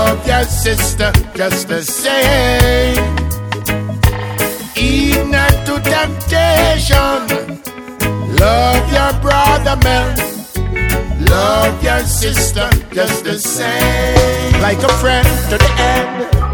Love your sister just the same. Heed not to temptation. Love your brother, man. Love your sister just the same. Like a friend to the end.